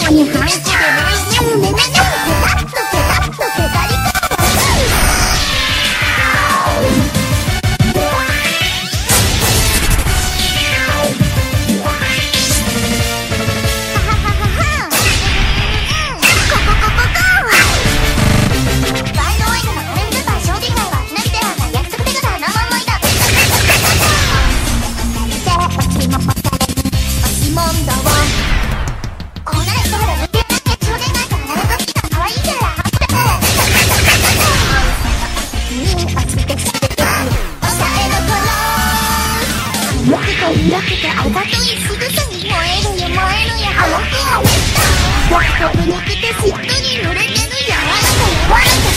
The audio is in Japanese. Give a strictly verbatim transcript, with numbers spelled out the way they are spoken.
に半期でねねねねねペタッとペタッとペタリカ開けてあざとい仕草に燃えるよ燃えるよ青くをめった僕とぶねくてしっとり濡れてる柔らか柔らか